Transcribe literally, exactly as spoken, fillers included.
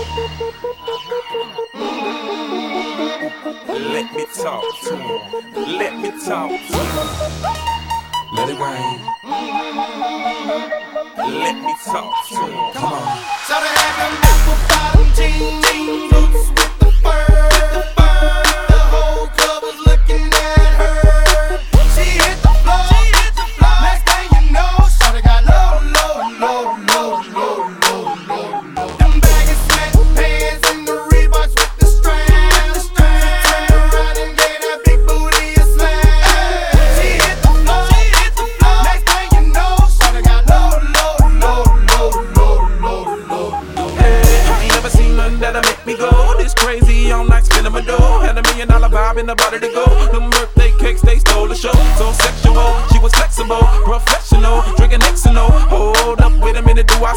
Let me talk to him. Let me talk to him. Let it rain. Let me talk to him. Come on. So they had them apple bottom jeans, boots with the fur. The whole club was looking at her. She hit the floor. Next thing you know, shawty got low, low, low, low, low, low, low, low. Them baggy sweatpants and the Reeboks with the strands. She turned around and gave that big booty a slam. She hit the floor. Next thing you know, shawty got low, low, low, low, low, low, low, low. Hey, I ain't never seen nothing that'll make me go this crazy all night spinning my dough. Had a million dollar vibe in the body to go.